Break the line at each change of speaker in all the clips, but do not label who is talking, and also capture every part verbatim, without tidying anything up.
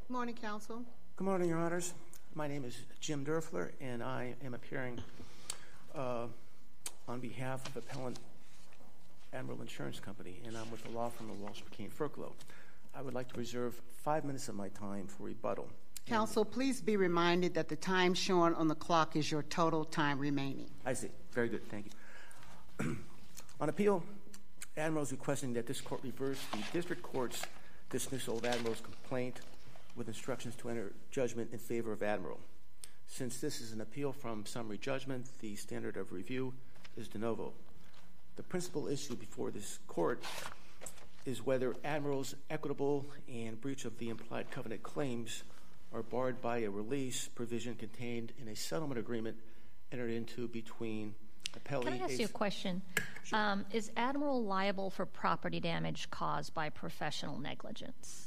Good morning, counsel.
Good morning, Your Honors. My name is Jim Durfler, and I am appearing uh, on behalf of Appellant Admiral Insurance Company, and I'm with the law firm of Walsh, McCain, Furclow. I would like to reserve five minutes of my time for rebuttal.
Counsel, and, please be reminded that the time shown on the clock is your total time remaining.
I see. Very good. Thank you. On appeal, Admiral is requesting that this court reverse the district court's dismissal of Admiral's complaint with instructions to enter judgment in favor of Admiral. Since this is an appeal from summary judgment, the standard of review is de novo. The principal issue before this court is whether Admiral's equitable and breach of the implied covenant claims are barred by a release provision contained in a settlement agreement entered into between appellee...
Can I ask you a question?
Sure.
Um, is Admiral liable for property damage caused by professional negligence?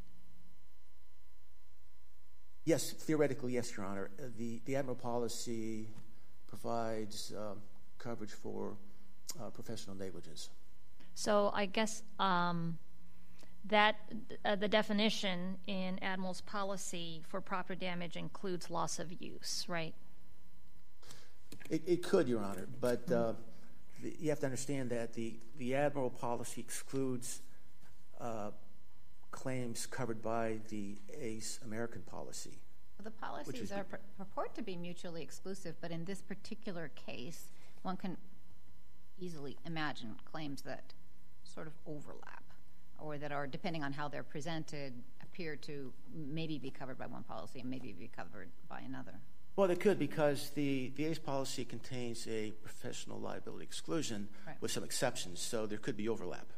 Yes, theoretically, yes, Your Honor. The, the Admiral policy provides uh, coverage for uh, professional negligence.
So I guess um, that uh, the definition in Admiral's policy for property damage includes loss of use, right?
It, it could, Your Honor, but uh, the, you have to understand that the, the Admiral policy excludes uh, claims covered by the A C E American policy.
Well, the policies are pur- purport to be mutually exclusive, but in this particular case, one can easily imagine claims that sort of overlap or that are, depending on how they're presented, appear to maybe be covered by one policy and maybe be covered by another.
Well, they could, because the, the A C E policy contains a professional liability exclusion
Right.
with some exceptions, so there could be overlap.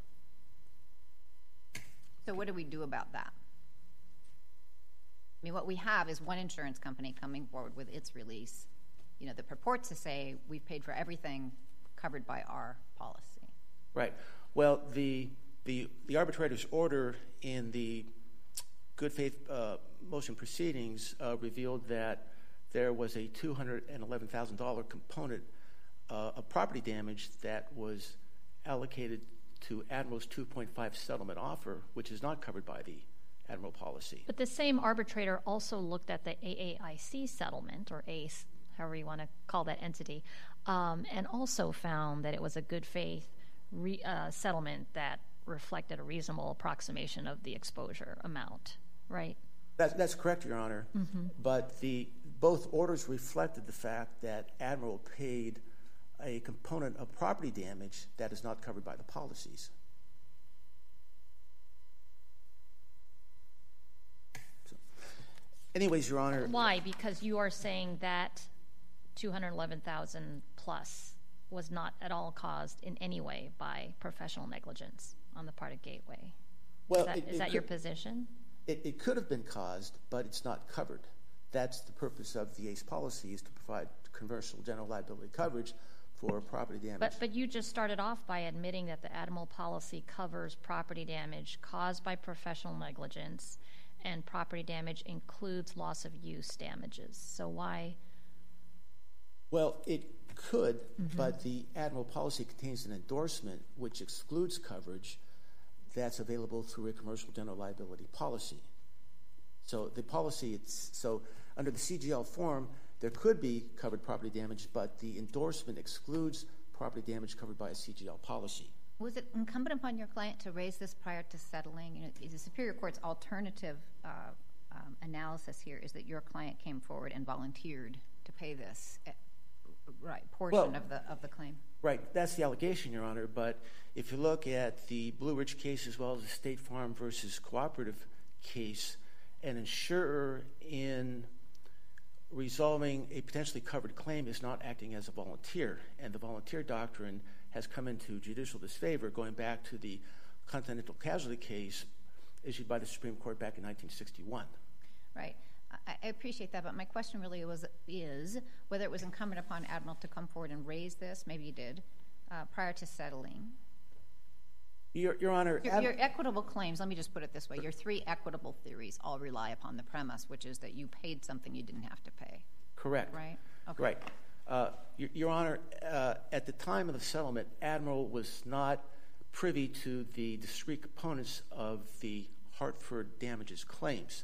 So what do we do about that? I mean, what we have is one insurance company coming forward with its release, you know, that purports to say we've paid for everything covered by our policy.
Right. Well, the the, the arbitrator's order in the good faith uh, motion proceedings uh, revealed that there was a two hundred eleven thousand dollars component uh, of property damage that was allocated to Admiral's two point five settlement offer, which is not covered by the Admiral policy.
But the same arbitrator also looked at the A A I C settlement, or A C E, however you want to call that entity, um, and also found that it was a good faith re- uh, settlement that reflected a reasonable approximation of the exposure amount, right?
That's, that's correct, Your Honor.
Mm-hmm.
But the both orders reflected the fact that Admiral paid a component of property damage that is not covered by the policies. So, anyways, Your Honor.
Why? Because you are saying that two hundred eleven thousand dollars plus was not at all caused in any way by professional negligence on the part of Gateway.
Well,
is that,
it,
is
it
that
could,
your position?
It, it could have been caused, but it's not covered. That's the purpose of the A C E policy, is to provide commercial general liability coverage for property damage.
But, but you just started off by admitting that the Admiral policy covers property damage caused by professional negligence, and property damage includes loss of use damages. So why?
Well, it could,
Mm-hmm.
but the Admiral policy contains an endorsement which excludes coverage that's available through a commercial general liability policy. So the policy, it's, so under the C G L form, there could be covered property damage, but the endorsement excludes property damage covered by a C G L policy.
Was it incumbent upon your client to raise this prior to settling? You know, the Superior Court's alternative uh, um, analysis here is that your client came forward and volunteered to pay this uh, right portion
well,
of the of the claim.
Right, that's the allegation, Your Honor. But if you look at the Blue Ridge case as well as the State Farm versus Cooperative case, an insurer in resolving a potentially covered claim is not acting as a volunteer, and the volunteer doctrine has come into judicial disfavor going back to the Continental Casualty case issued by the Supreme Court back in nineteen sixty-one.
Right. I, I appreciate that, but my question really was is whether it was incumbent upon Admiral to come forward and raise this, maybe he did, uh, prior to settling.
Your, Your Honor...
Your, your equitable claims, let me just put it this way, your three equitable theories all rely upon the premise, which is that you paid something you didn't have to pay.
Correct.
Right? Okay.
Right. Uh, Your, Your Honor, uh, at the time of the settlement, Admiral was not privy to the discrete components of the Hartford damages claims.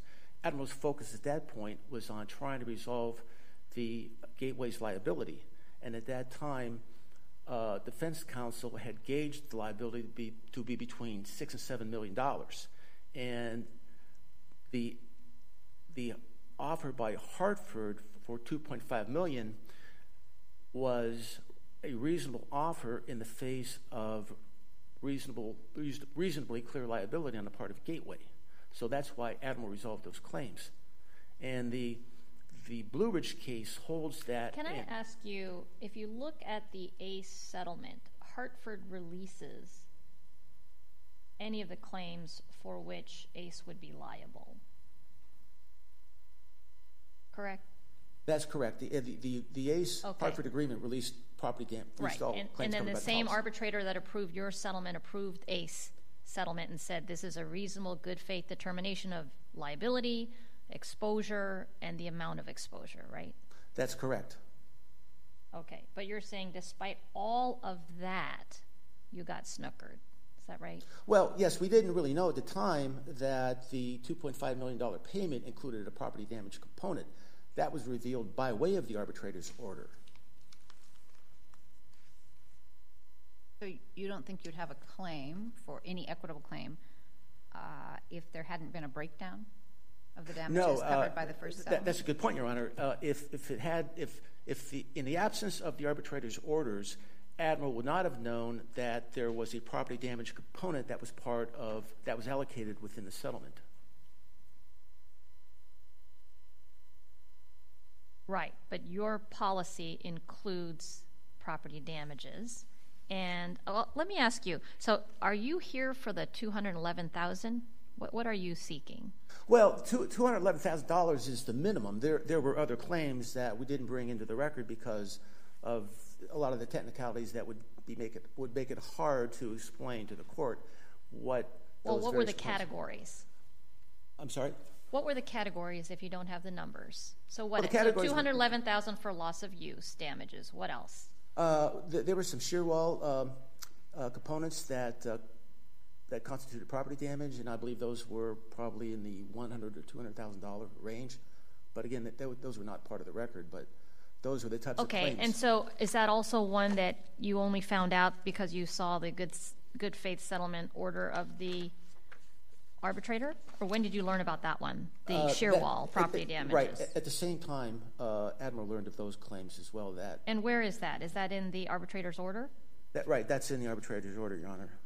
Admiral's focus at that point was on trying to resolve the Gateway's liability. And at that time, uh, defense counsel had gauged the liability to be, to be between six and seven million dollars. And the, the offer by Hartford for two point five million dollars was a reasonable offer in the face of reasonable, reasonably clear liability on the part of Gateway. So that's why Admiral resolved those claims. And the the Blue Ridge case holds that.
Can I
in,
ask you, if you look at the ACE settlement, Hartford releases any of the claims for which ACE would be liable, correct?
That's correct. The the the, the ACE
okay.
Hartford agreement released property damage.
Right, and, and then the same
the
arbitrator that approved your settlement approved ACE settlement and said this is a reasonable good faith determination of liability, exposure, and the amount of exposure, right?
That's correct.
Okay, but you're saying despite all of that, you got snookered. Is that right?
Well, yes, we didn't really know at the time that the two point five million dollars payment included a property damage component. That was revealed by way of the arbitrator's order.
So you don't think you'd have a claim for any equitable claim uh, if there hadn't been a breakdown of the damages
no,
covered
uh,
by the first
that,
settlement?
that's a good point, Your Honor. Uh, if if it had, if if the in the absence of the arbitrator's orders, Admiral would not have known that there was a property damage component that was part of that was allocated within the settlement.
Right, but your policy includes property damages. And uh, let me ask you, so are you here for the two hundred eleven thousand dollars? What, what are you seeking?
Well, two hundred eleven thousand dollars is the minimum. There there were other claims that we didn't bring into the record because of a lot of the technicalities that would be make it would make it hard to explain to the court what
Well,
those
what were the
claims.
categories?
I'm sorry?
What were the categories if you don't have the numbers? So what?
Well,
so two hundred eleven thousand dollars for loss of use damages. What else?
Uh, th- there were some shear wall um, uh, components that uh, that constituted property damage, and I believe those were probably in the one hundred or two hundred thousand dollar range. But again, th- th- those were not part of the record. But those were the types
okay,
of claims.
Okay, and so is that also one that you only found out because you saw the good good faith settlement order of the arbitrator, or when did you learn about that one? The
uh,
shear
that,
wall property
at,
damages.
Right. At, at the same time, uh, Admiral learned of those claims as well. That
and where is that? Is that in the arbitrator's order?
That right. That's in the arbitrator's order, Your Honor.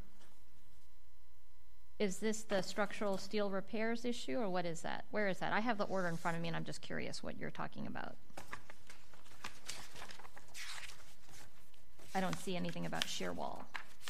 Is this the structural steel repairs issue, or what is that? Where is that? I have the order in front of me, and I'm just curious what you're talking about. I don't see anything about shear wall.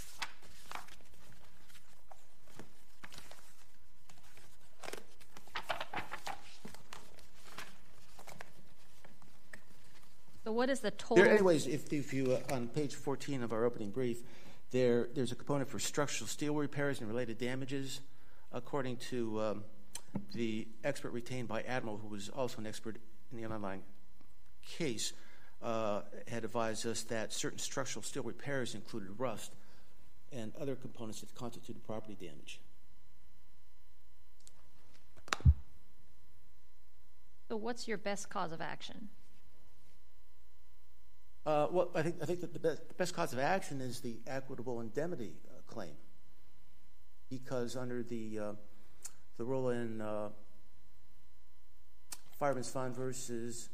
So what is the total?
There, anyways, if, if you, uh, on page fourteen of our opening brief, there there's a component for structural steel repairs and related damages, according to um, the expert retained by Admiral, who was also an expert in the underlying case, uh, had advised us that certain structural steel repairs included rust and other components that constituted property damage.
So what's your best cause of action?
Uh, well, I think I think that the best, the best cause of action is the equitable indemnity uh, claim, because under the uh, the rule in uh, Fireman's Fund versus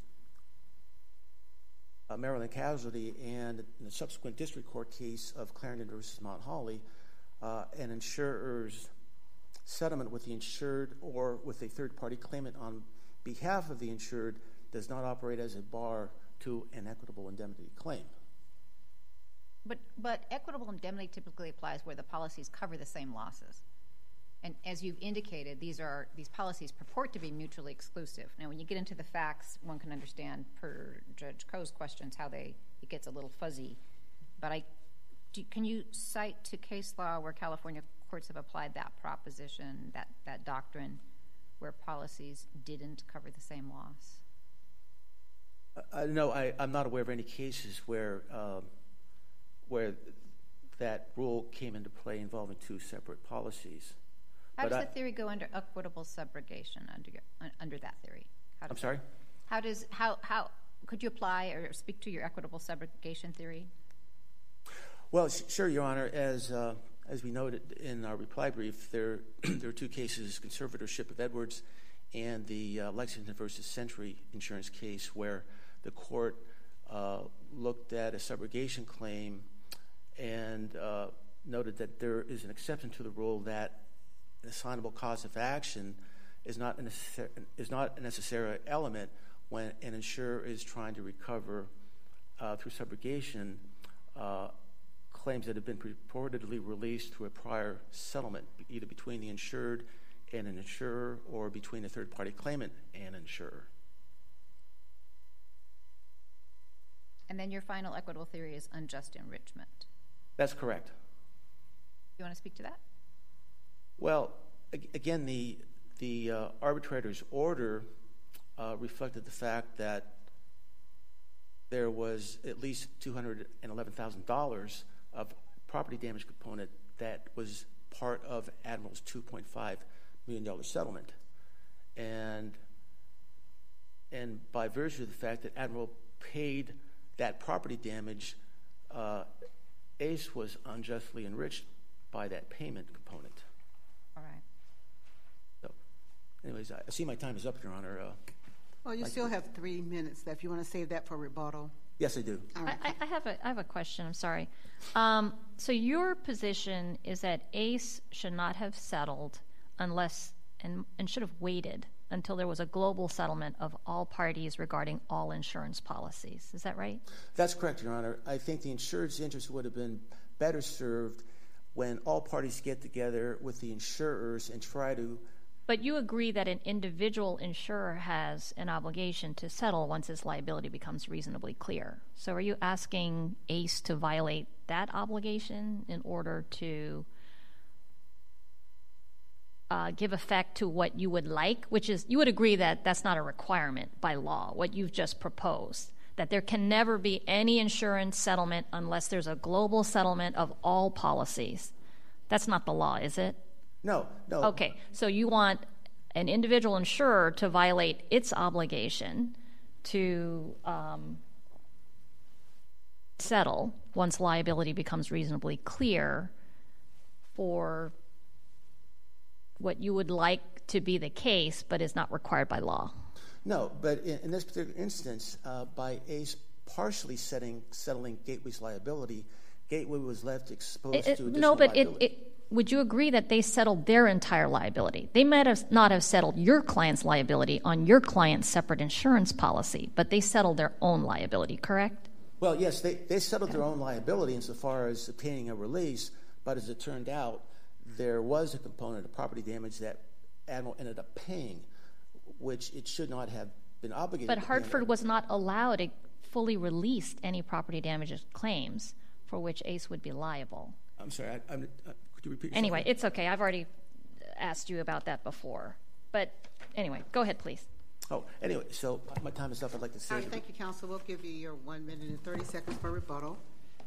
uh, Maryland Casualty, and in the subsequent district court case of Clarendon versus Mount Holly, uh, an insurer's settlement with the insured or with a third-party claimant on behalf of the insured does not operate as a bar to an equitable indemnity claim.
But but equitable indemnity typically applies where the policies cover the same losses. And as you've indicated, these are these policies purport to be mutually exclusive. Now, when you get into the facts, one can understand, per Judge Koh's questions, how they it gets a little fuzzy. But I, do, can you cite to case law where California courts have applied that proposition, that, that doctrine, where policies didn't cover the same loss?
Uh, no, I, I'm not aware of any cases where um, where that rule came into play involving two separate policies.
How
But
does
I-
the theory go under equitable subrogation under your, un- under that theory? How does
I'm sorry?
How does how how could you apply or speak to your equitable subrogation theory?
Well, sh- sure, Your Honor. As uh, as we noted in our reply brief, there there are two cases: conservatorship of Edwards and the uh, Lexington versus Century insurance case, where the court uh, looked at a subrogation claim and uh, noted that there is an exception to the rule that an assignable cause of action is not a necessary, is not a necessary element when an insurer is trying to recover uh, through subrogation uh, claims that have been purportedly released through a prior settlement, either between the insured and an insurer or between a third-party claimant and insurer.
And then your final equitable theory is unjust enrichment.
That's correct.
You want to speak to that?
Well, ag- again, the the uh, arbitrator's order uh, reflected the fact that there was at least two hundred eleven thousand dollars of property damage component that was part of Admiral's two point five million dollars settlement. And, and by virtue of the fact that Admiral paid that property damage, uh, ACE was unjustly enriched by that payment component.
All right.
So, anyways, I I see my time is up, Your Honor. Uh,
Well, you
Like
still
to-
have three minutes left. You want to save that for rebuttal?
yes, I do.
All
I,
right.
I- I have a I have a question. I'm sorry. Um, so your position is that ACE should not have settled unless and and should have waited until there was a global settlement of all parties regarding all insurance policies. Is that right?
That's correct, Your Honor. I think the insured's interest would have been better served when all parties get together with the insurers and try to.
But you agree that an individual insurer has an obligation to settle once his liability becomes reasonably clear. So are you asking ACE to violate that obligation in order to uh, give effect to what you would like, which is you would agree that that's not a requirement by law, what you've just proposed, that there can never be any insurance settlement unless there's a global settlement of all policies. That's not the law, is it?
No, no.
Okay, so you want an individual insurer to violate its obligation to um, settle once liability becomes reasonably clear for what you would like to be the case, but is not required by law.
No, but in, in this particular instance, uh, by ACE partially setting, settling Gateway's liability, Gateway was left exposed
It-
to
it-
additional
no, but it,
liability.
it, would you agree that they settled their entire liability? They might have not have settled your client's liability on your client's separate insurance policy, but they settled their own liability, correct?
Well, yes, they, they settled their own liability insofar as obtaining a release, but as it turned out, there was a component of property damage that Admiral ended up paying, which it should not have been obligated
But
to pay.
Hartford was not allowed to fully release any property damages claims for which ACE would be liable.
I'm sorry, I, I'm, uh, could you repeat yourself?
Anyway, it's okay. I've already asked you about that before. But anyway, go ahead, please.
Oh, anyway, so my time is up. I'd like to say.
All right, thank you, counsel. We'll give you your one minute and thirty seconds for rebuttal.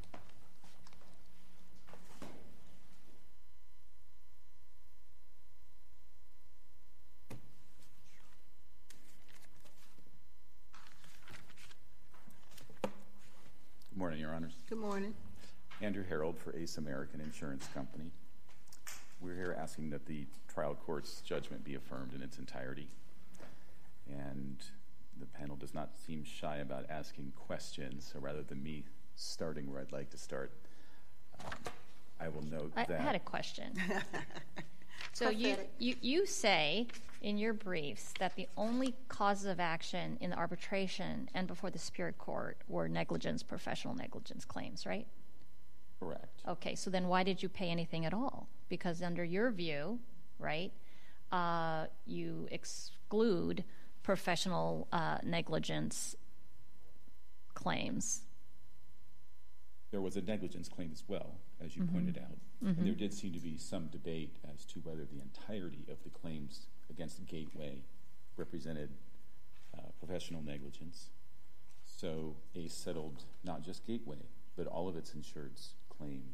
Good morning, Your Honors.
Good morning.
Andrew Harold for Ace American Insurance Company. We're here asking that the trial court's judgment be affirmed in its entirety. And the panel does not seem shy about asking questions, so rather than me starting where I'd like to start, um, I will note
I,
that...
I had a question. So you,
Pathetic.
you, you say in your briefs that the only causes of action in the arbitration and before the Superior Court were negligence, professional negligence claims, right?
Correct.
Okay, so then why did you pay anything at all? Because under your view, right, uh, you exclude professional uh, negligence claims.
There was a negligence claim as well, as you
Mm-hmm.
pointed out. Mm-hmm. And there did seem to be some debate as to whether the entirety of the claims against Gateway represented uh, professional negligence. So ACE settled not just Gateway, but all of its insured's claims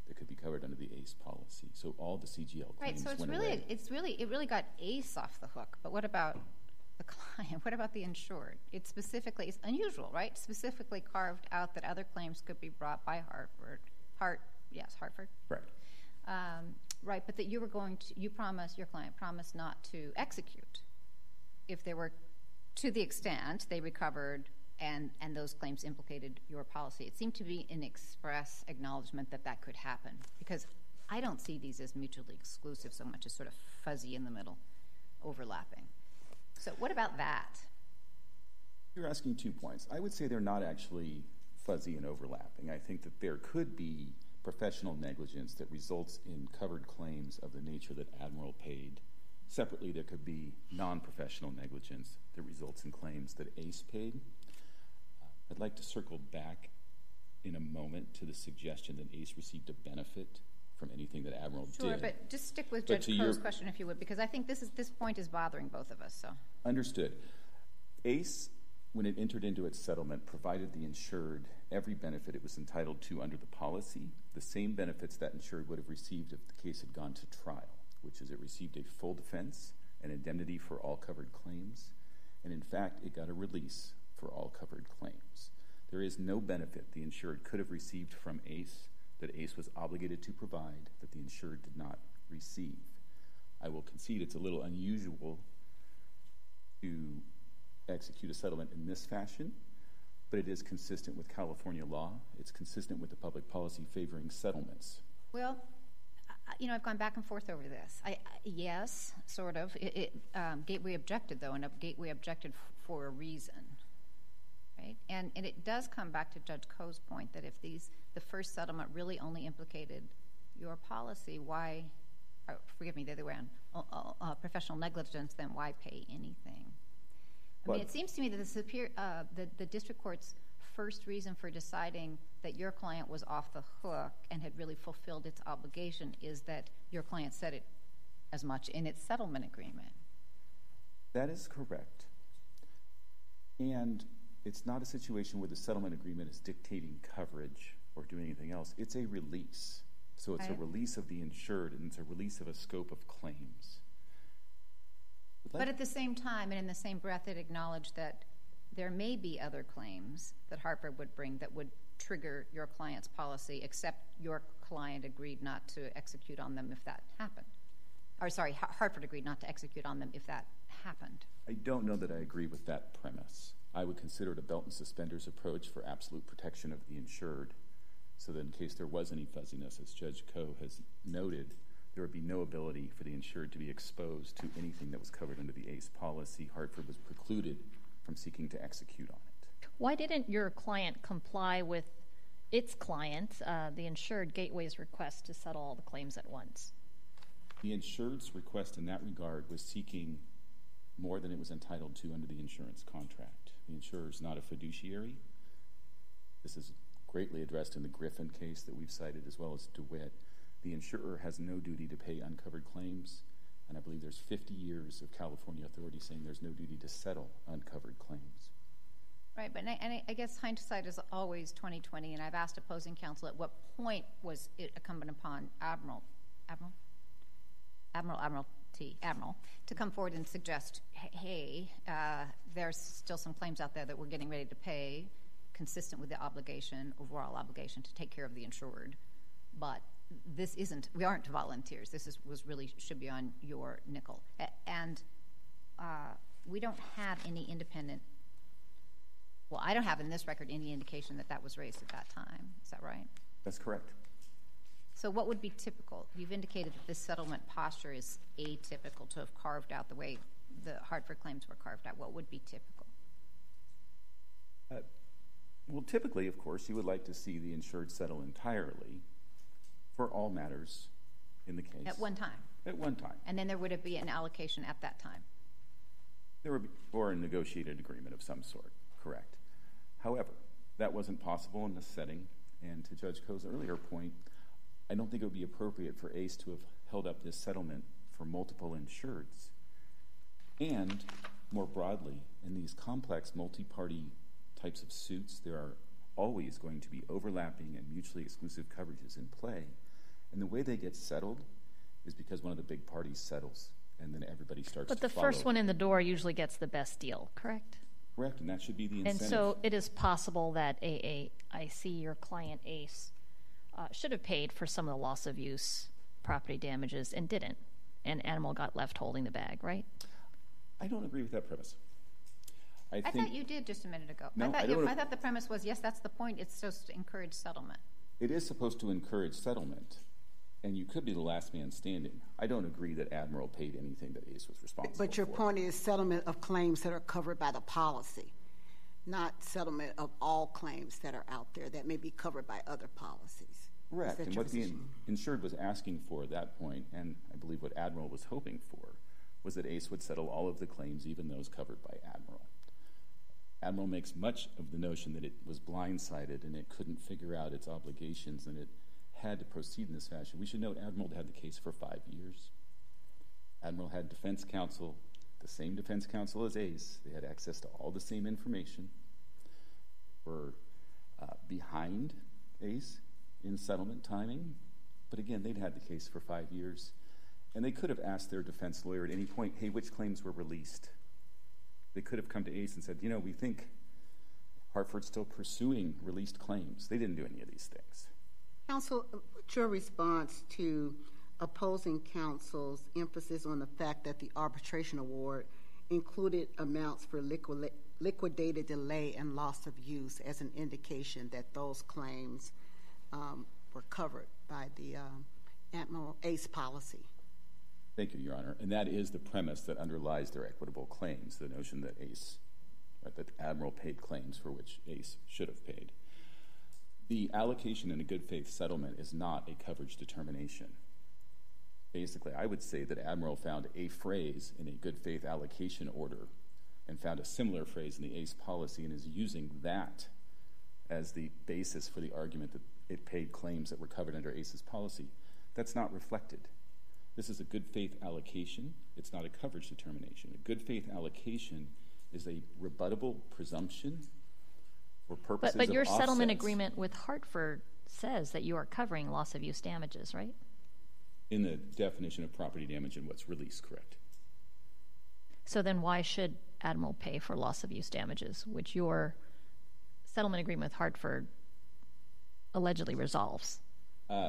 that could be covered under the ACE policy. So all the C G L
Right,
claims
so it's
went
really,
away.
it's really, it really got ACE off the hook. But what about the client? What about the insured? It's specifically, it's unusual, right? Specifically carved out that other claims could be brought by Hartford. Hart, yes, Hartford.
Right.
Um, right, but that you were going to, you promised, your client promised not to execute if there were, to the extent they recovered and, and those claims implicated your policy. It seemed to be an express acknowledgement that that could happen, because I don't see these as mutually exclusive so much as sort of fuzzy in the middle, overlapping. So what about that?
You're asking two points. I would say they're not actually fuzzy and overlapping. I think that there could be professional negligence that results in covered claims of the nature that Admiral paid. Separately, there could be non-professional negligence that results in claims that ACE paid. Uh, I'd like to circle back in a moment to the suggestion that ACE received a benefit from anything that Admiral
Sure,
did.
but just stick with
But
Judge
to
Crow's
your-
question, if you would, because I think this is this point is bothering both of us. So
Understood. ACE, when it entered into its settlement, provided the insured every benefit it was entitled to under the policy, the same benefits that insured would have received if the case had gone to trial, which is it received a full defense, an indemnity for all covered claims, and in fact, it got a release for all covered claims. There is no benefit the insured could have received from ACE that ACE was obligated to provide that the insured did not receive. I will concede it's a little unusual to execute a settlement in this fashion, but it is consistent with California law. It's consistent with the public policy favoring settlements.
well, I- you know, I've gone back and forth over this. I, I yes, sort of. It, it, um, Gateway objected though, and Gateway objected f- for a reason, right? And and it does come back to Judge Coe's point that if these the first settlement really only implicated your policy, why? Or, forgive me, the other way around. Uh, uh, uh, professional negligence, then why pay anything? I
But-
mean, it seems to me that the, superior, uh, the the district court's first reason for deciding that your client was off the hook and had really fulfilled its obligation is that your client said it as much in its settlement agreement.
That is correct. And it's not a situation where the settlement agreement is dictating coverage or doing anything else. It's a release. So it's a
Right.
release of the insured, and it's a release of a scope of claims. But
But
let-
at the same time, and in the same breath, it acknowledged that there may be other claims that Hartford would bring that would trigger your client's policy, except your client agreed not to execute on them if that happened. Or sorry, Har- Hartford agreed not to execute on them if that happened.
I don't know that I agree with that premise. I would consider it a belt and suspenders approach for absolute protection of the insured, so that in case there was any fuzziness, as Judge Coe has noted, there would be no ability for the insured to be exposed to anything that was covered under the ACE policy. Hartford was precluded from seeking to execute on it.
Why didn't your client comply with its client, uh, the insured Gateway's request to settle all the claims at once?
The insured's request in that regard was seeking more than it was entitled to under the insurance contract. The insurer is not a fiduciary. This is greatly addressed in the Griffin case that we've cited, as well as DeWitt. The insurer has no duty to pay uncovered claims, and I believe there's fifty years of California authority saying there's no duty to settle uncovered claims.
Right, but and I, and I guess hindsight is always twenty twenty, and I've asked opposing counsel at what point was it incumbent upon Admiral, Admiral, Admiral, Admiralty, Admiral, to come forward and suggest, hey, uh, there's still some claims out there that we're getting ready to pay, consistent with the obligation, overall obligation to take care of the insured, but this isn't. We aren't volunteers. This is was really should be on your nickel, A- and uh, we don't have any independent. Well, I don't have in this record any indication that that was raised at that time. Is that right?
That's correct.
So what would be typical? You've indicated that this settlement posture is atypical to have carved out the way the Hartford claims were carved out. What would be typical?
Uh, well, typically, of course, you would like to see the insured settle entirely for all matters in the case.
At one time.
At one time.
And then there would be an allocation at that time.
There would be, or a negotiated agreement of some sort, correct. However, that wasn't possible in this setting, and to Judge Coe's earlier point, I don't think it would be appropriate for ACE to have held up this settlement for multiple insureds. And, more broadly, in these complex multi-party types of suits, there are always going to be overlapping and mutually exclusive coverages in play. And the way they get settled is because one of the big parties settles, and then everybody starts
But
to
the
follow.
first one in the door usually gets the best deal, correct?
Correct, and that should be the incentive.
And so it is possible that A A I C, your client ACE, uh, should have paid for some of the loss of use property damages and didn't, and Animal got left holding the bag, right?
I don't agree with that premise. I,
I
think,
thought you did just a minute ago.
No,
I, thought
I
you,
don't-
I thought the premise was, yes, that's the point. It's supposed to encourage settlement.
It is supposed to encourage settlement, and you could be the last man standing. I don't agree that Admiral paid anything that ACE was responsible for.
But your point is settlement of claims that are covered by the policy, not settlement of all claims that are out there that may be covered by other policies.
Correct,
Is that
and
your
what the
position?
insured was asking for at that point, and I believe what Admiral was hoping for, was that ACE would settle all of the claims, even those covered by Admiral. Admiral makes much of the notion that it was blindsided and it couldn't figure out its obligations and it had to proceed in this fashion. We should note Admiral had the case for five years. Admiral had defense counsel, the same defense counsel as ACE. They had access to all the same information. Were uh, behind ACE in settlement timing, but again, they'd had the case for five years, and they could have asked their defense lawyer at any point, hey, which claims were released? They could have come to ACE and said, you know, we think Hartford's still pursuing released claims. They didn't do any of these things.
Counsel, what's your response to opposing counsel's emphasis on the fact that the arbitration award included amounts for liquid, liquidated delay and loss of use as an indication that those claims um, were covered by the um, Admiral ACE policy?
Thank you, Your Honor. And that is the premise that underlies their equitable claims, the notion that ACE, right, that Admiral paid claims for which ACE should have paid. The allocation in a good faith settlement is not a coverage determination. Basically, I would say that Admiral found a phrase in a good faith allocation order and found a similar phrase in the ACE policy and is using that as the basis for the argument that it paid claims that were covered under ACE's policy. That's not reflected. This is a good faith allocation. It's not a coverage determination. A good faith allocation is a rebuttable presumption for purposes
But, but your
of
settlement
offsets.
agreement with Hartford says that you are covering loss of use damages, right?
In the definition of property damage and what's released, correct.
So then why should Admiral pay for loss of use damages, which your settlement agreement with Hartford allegedly resolves?
Uh,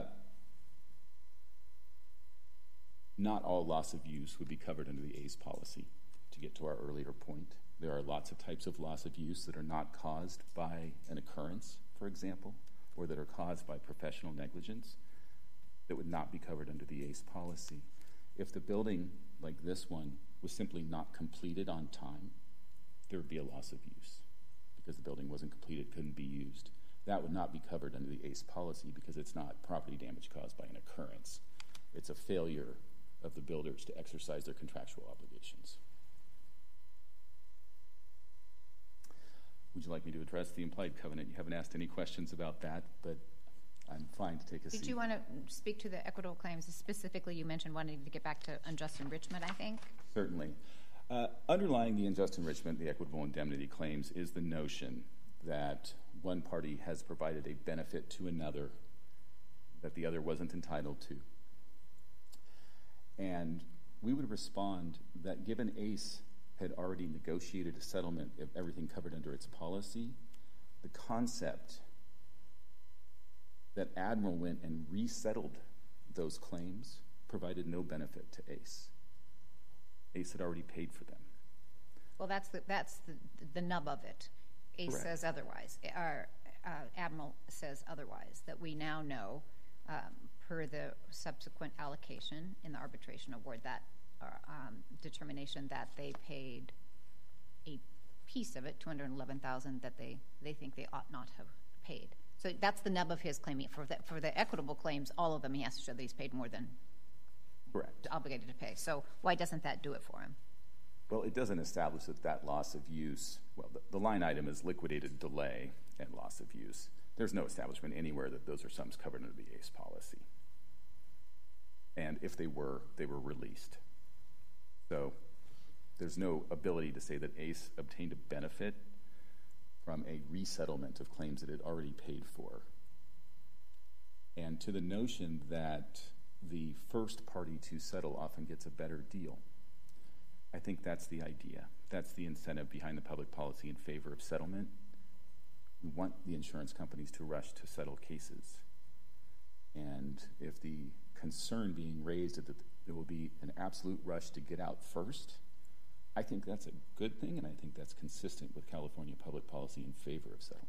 not all loss of use would be covered under the ACE policy. To get to our earlier point, there are lots of types of loss of use that are not caused by an occurrence, for example, or that are caused by professional negligence that would not be covered under the ACE policy. If the building, like this one, was simply not completed on time, there would be a loss of use because the building wasn't completed, couldn't be used. That would not be covered under the ACE policy because it's not property damage caused by an occurrence. It's a failure of the builders to exercise their contractual obligations. Would you like me to address the implied covenant? You haven't asked any questions about that, but I'm fine to take a seat.
Did you want to speak to the equitable claims? Specifically, you mentioned wanting to get back to unjust enrichment, I think.
Certainly. Uh, underlying the unjust enrichment, the equitable indemnity claims, is the notion that one party has provided a benefit to another that the other wasn't entitled to. And we would respond that given ACE had already negotiated a settlement of everything covered under its policy, the concept that Admiral went and resettled those claims provided no benefit to ACE. ACE had already paid for them.
Well, that's the, that's the, the nub of it. ACE
Correct.
says otherwise. Our uh, Admiral says otherwise, that we now know, um, per the subsequent allocation in the arbitration award, that uh, um, determination that they paid a piece of it, two hundred eleven thousand dollars, that they, they think they ought not have paid. So that's the nub of his claim. For the, for the equitable claims, all of them, he has to show that he's paid more than
Correct.
obligated to pay. So why doesn't that do it for him?
Well, it doesn't establish that that loss of use, well, the, the line item is liquidated delay and loss of use. There's no establishment anywhere that those are sums covered under the ACE policy. And if they were, they were released. So there's no ability to say that ACE obtained a benefit from a resettlement of claims that it already paid for. And to the notion that the first party to settle often gets a better deal, I think that's the idea. That's the incentive behind the public policy in favor of settlement. We want the insurance companies to rush to settle cases. And if the concern being raised is that there will be an absolute rush to get out first, I think that's a good thing, and I think that's consistent with California public policy in favor of settlement.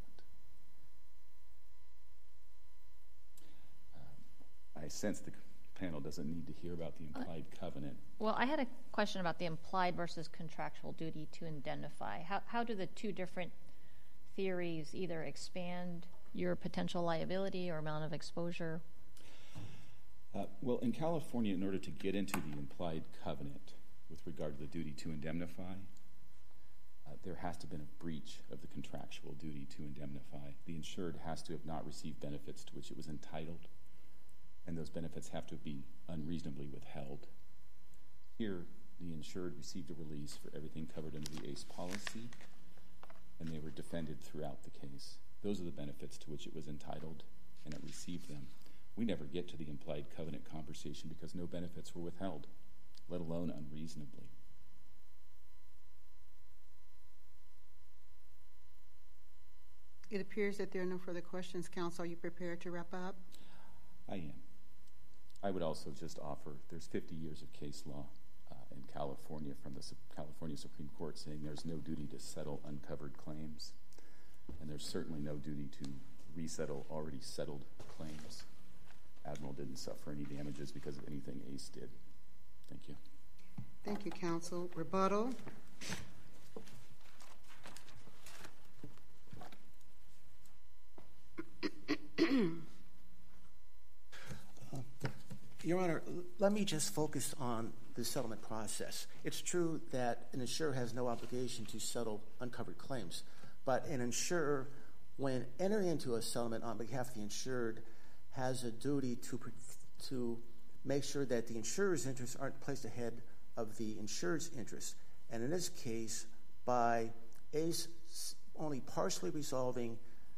Uh, I sense the panel doesn't need to hear about the implied covenant.
Well, I had a question about the implied versus contractual duty to indemnify. How, how do the two different theories either expand your potential liability or amount of exposure?
Uh, well, in California, in order to get into the implied covenant with regard to the duty to indemnify, uh, there has to have been a breach of the contractual duty to indemnify. The insured has to have not received benefits to which it was entitled, and those benefits have to be unreasonably withheld. Here, the insured received a release for everything covered under the A C E policy, and they were defended throughout the case. Those are the benefits to which it was entitled, and it received them. We never get to the implied covenant conversation because no benefits were withheld, let alone unreasonably.
It appears that there are no further questions. Counsel, are you prepared to wrap up?
I am. I would also just offer, there's fifty years of case law uh, in California from the Su- California Supreme Court saying there's no duty to settle uncovered claims, and there's certainly no duty to resettle already settled claims. Admiral didn't suffer any damages because of anything A C E did. Thank you.
Thank you, counsel. Rebuttal.
Your Honor, let me just focus on the settlement process. It's true that an insurer has no obligation to settle uncovered claims, but an insurer, when entering into a settlement on behalf of the insured, has a duty to to make sure that the insurer's interests aren't placed ahead of the insured's interests. And in this case, by A C E only partially resolving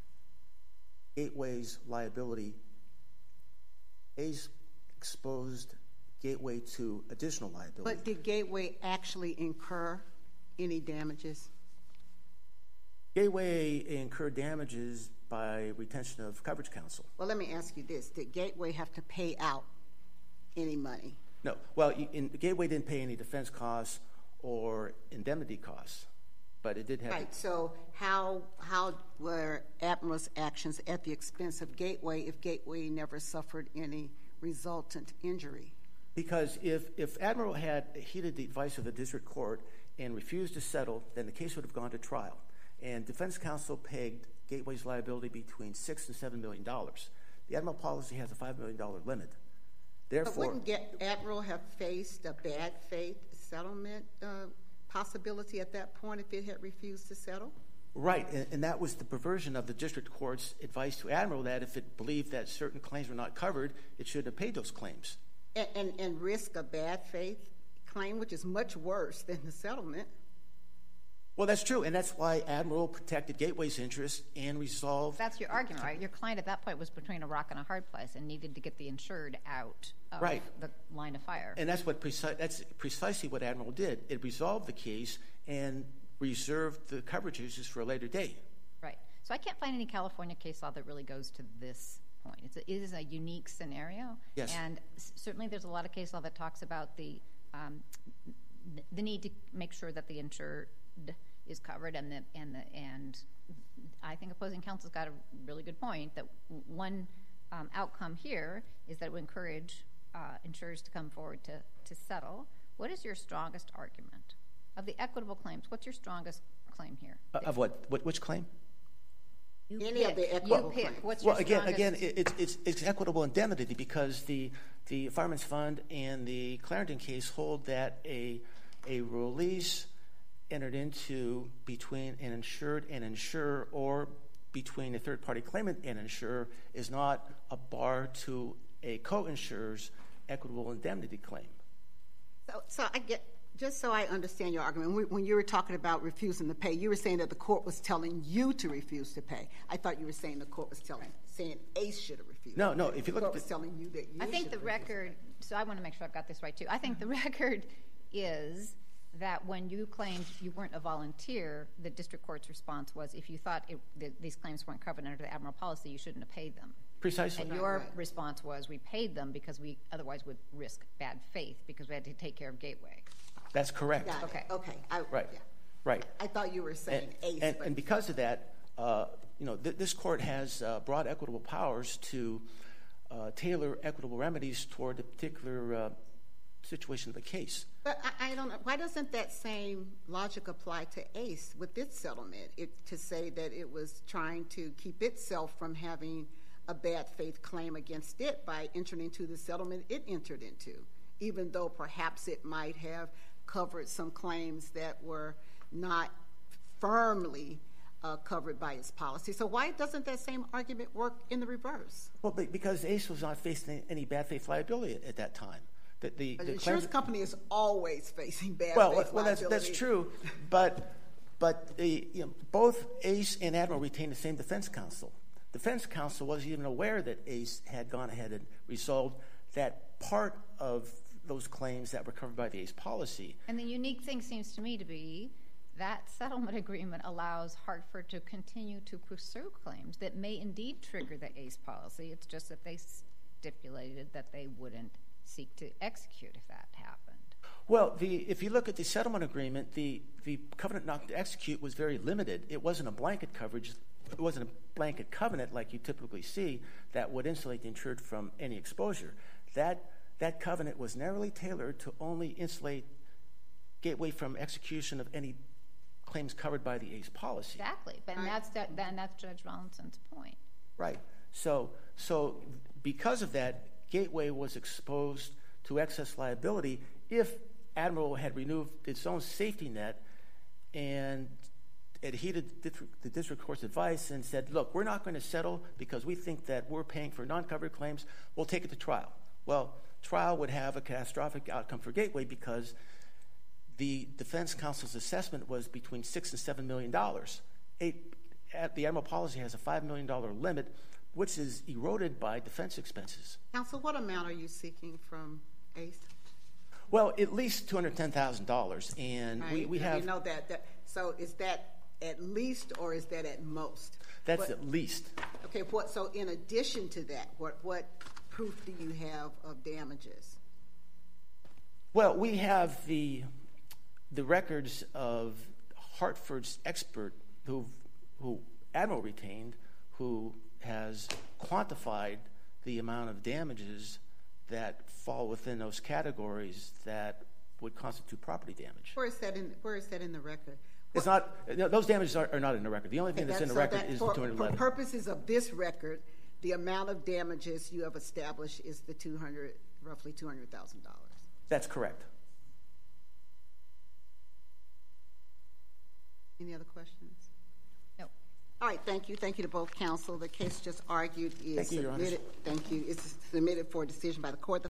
Gateway's liability, A C E exposed Gateway to additional liability.
But did Gateway actually incur any damages?
Gateway incurred damages by retention of coverage counsel.
Well, let me ask you this. Did Gateway have to pay out any money?
No. Well, in, Gateway didn't pay any defense costs or indemnity costs, but it did have...
Right. So how how were Admiral's actions at the expense of Gateway if Gateway never suffered any resultant injury?
Because if, if Admiral had heeded the advice of the district court and refused to settle, then the case would have gone to trial. And defense counsel pegged Gateway's liability between six and seven million dollars. The Admiral policy has a five million dollar limit. Therefore,
but wouldn't Get, Admiral have faced a bad faith settlement uh, possibility at that point if it had refused to settle?
Right, and, and that was the perversion of the district court's advice to Admiral, that if it believed that certain claims were not covered, it should have paid those claims.
And, and, and risk a bad faith claim, which is much worse than the settlement.
Well, that's true, and that's why Admiral protected Gateway's interests and resolved...
That's your argument, right? Your client at that point was between a rock and a hard place and needed to get the insured out of
right.
the line of fire.
And that's what preci- that's precisely what Admiral did. It resolved the case and reserved the coverage issues for a later date.
Right. So I can't find any California case law that really goes to this point. It's a, it is a unique scenario.
Yes.
And s- certainly there's a lot of case law that talks about the um, the need to make sure that the insured is covered, and the, and the, and I think opposing counsel's got a really good point that one um, outcome here is that it would encourage uh, insurers to come forward to, to settle. What is your strongest argument of the equitable claims? What's your strongest claim here?
Uh, of what? what? Which claim?
You
Any
pick.
of the equitable
You pick.
claims.
What's
Well,
your
again,
strongest?
again, it, it's it's it's equitable indemnity because the the Fireman's Fund and the Clarendon case hold that a a release entered into between an insured and insurer, or between a third-party claimant and insurer, is not a bar to a co-insurer's equitable indemnity claim.
So, so I get Just so I understand your argument, when, when you were talking about refusing to pay, you were saying that the court was telling you to refuse to pay. I thought you were saying the court was telling, saying ACE should have refused.
No, no. If you
the
look
court
at
was
the,
telling you that you
I think the
should have
record, so I want to make sure I've got this right too. I think the record is that when you claimed you weren't a volunteer, the district court's response was if you thought it, that these claims weren't covered under the Admiral policy, you shouldn't have paid them.
precisely.
And your response was we paid them because we otherwise would risk bad faith because we had to take care of Gateway.
That's correct.
Got it.
Okay.
Okay. I,
Right.
Yeah.
Right.
I thought you were saying
And,
ACE.
and,
but
and because of that, uh, you know, th- this court has uh, broad equitable powers to uh, tailor equitable remedies toward the particular uh, situation of the case.
But I, I don't know. Why doesn't that same logic apply to ACE with its settlement? It, to say that it was trying to keep itself from having a bad faith claim against it by entering into the settlement it entered into, even though perhaps it might have covered some claims that were not firmly uh, covered by its policy. So why doesn't that same argument work in the reverse?
Well, be- because ACE was not facing any bad faith liability at, at that time. The, the,
An
the
insurance
claims-
company is always facing bad
well,
faith
well, that's
liability.
that's true, but but the you know, both ACE and Admiral retained the same defense counsel. Defense counsel wasn't even aware that ACE had gone ahead and resolved that part of those claims that were covered by the ACE policy.
And the unique thing seems to me to be that settlement agreement allows Hartford to continue to pursue claims that may indeed trigger the ACE policy. It's just that they stipulated that they wouldn't seek to execute if that happened.
Well, the, if you look at the settlement agreement, the, the covenant not to execute was very limited. It wasn't a blanket coverage. It wasn't a blanket covenant like you typically see that would insulate the insured from any exposure. That, that covenant was narrowly tailored to only insulate Gateway from execution of any claims covered by the ACE policy.
Exactly, but and that's that, then that's Judge Rollinson's point.
Right. So, so because of that, Gateway was exposed to excess liability if Admiral had removed its own safety net and adhered to the district court's advice and said, look, we're not going to settle because we think that we're paying for non-covered claims. We'll take it to trial. Well, trial would have a catastrophic outcome for Gateway because the defense counsel's assessment was between six and seven million dollars. Eight, the Admiral policy has a five million dollar limit, which is eroded by defense expenses.
Counsel, what amount are you seeking from ACE?
Well, at least two hundred ten thousand dollars, and
Right.
we, we
Now,
have.
you know that, that. So is that at least, or is that at most?
That's
What-
at least.
Okay. What? So in addition to that, what what proof do you have of damages?
Well, we have the the records of Hartford's expert who who Admiral retained, who has quantified the amount of damages that fall within those categories that would constitute property damage.
Where is that in? Where is that in the record?
It's not; no, those damages are, are not in the record. The only thing
Okay,
that's in the
so
record
that
is
for,
the two hundred eleven.
For purposes of this record, the amount of damages you have established is the two hundred, roughly two hundred thousand dollars.
That's correct.
Any other questions?
No.
All right, thank you. Thank you to both counsel. The case just argued is
Thank you, Your Honor.
submitted. Thank you. It's submitted for decision by the court. The